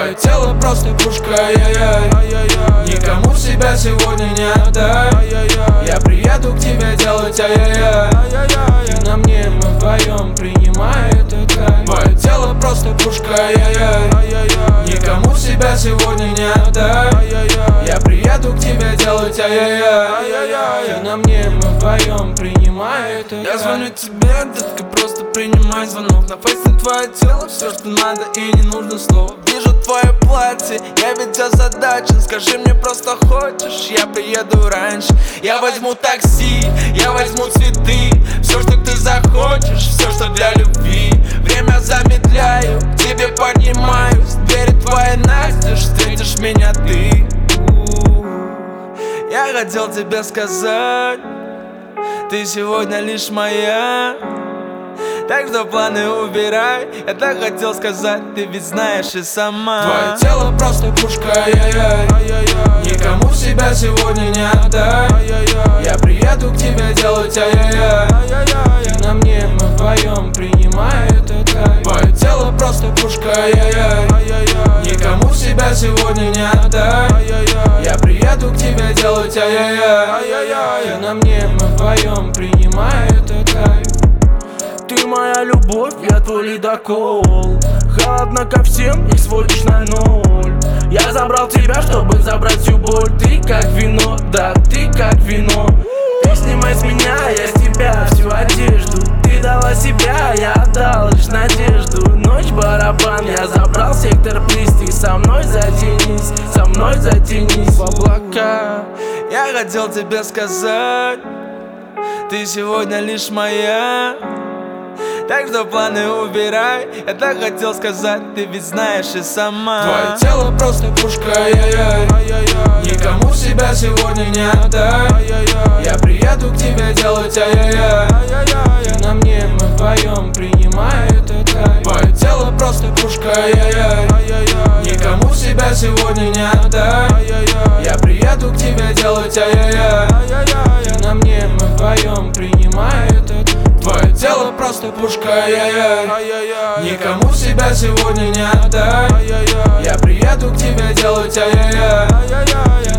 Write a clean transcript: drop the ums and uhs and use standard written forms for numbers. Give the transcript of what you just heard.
Твое тело просто пушка, ай-яй-яй. Никому себя сегодня не отдай. Я приеду к тебе делать ай-яй-яй. Ты на мне, мы вдвоем, принимай этот кайф. Твое тело просто пушка, ай-яй-яй. Никому себя сегодня не отдай. Я приеду к тебе делать ай-яй-яй. Ты на мне, мы вдвоем, принимай этот кайф. Я звоню тебе, детка, просто принимай звонок. На фейсе твое тело, все, что надо, и не нужно слов. Вижу твое платье, я ведь озадачен. Скажи мне, просто хочешь, я приеду раньше. Я возьму такси, я возьму цветы. Все, что ты захочешь, все, что для любви. Время замедляю, к тебе поднимаюсь. Двери твои настежь, встретишь меня ты. Я хотел тебе сказать, ты сегодня лишь моя. Так что планы убирай. Я так хотел сказать, ты ведь знаешь и сама. Твое тело просто пушка, ай-яй-яй. Никому себя сегодня не отдай. Я приеду к тебе делать ай-яй-яй. Ты на мне, мы вдвоем, принимай этот кайф. Твое тело просто пушка, ай-яй-яй. Никому себя сегодня не отдай. Я приеду к тебе делать ай-яй-яй. Ты на мне, мы вдвоем, принимай этот кайф. Ты моя любовь, я твой ледокол. Холодно ко всем и сводишь на ноль. Я забрал тебя, чтобы забрать всю боль. Ты как вино, да, ты как вино. Ты снимай с меня, я с тебя всю одежду. Ты дала себя, я отдал лишь надежду. Ночь барабан, я забрал сектор приз. Ты со мной затянись, со мной затянись в облака. Я хотел тебе сказать, ты сегодня лишь моя. Так что планы убирай. Я так хотел сказать, ты ведь знаешь и сама. Твое тело просто пушка, ай-яй-яй. Никому себя сегодня не отдай. Я приеду к тебе делать ай-яй-яй. Ты на мне, мы вдвоем, принимай этот кайф. Твое тело просто пушка, ай-яй-яй. Никому себя сегодня не отдай. Я приеду к тебе делать ай-яй-яй. Ты на мне, мы вдвоем, принимай этот кайф. Твое тело просто пушка, ай-яй-яй. Никому себя сегодня не отдай. Я приеду к тебе делать ай-яй-яй.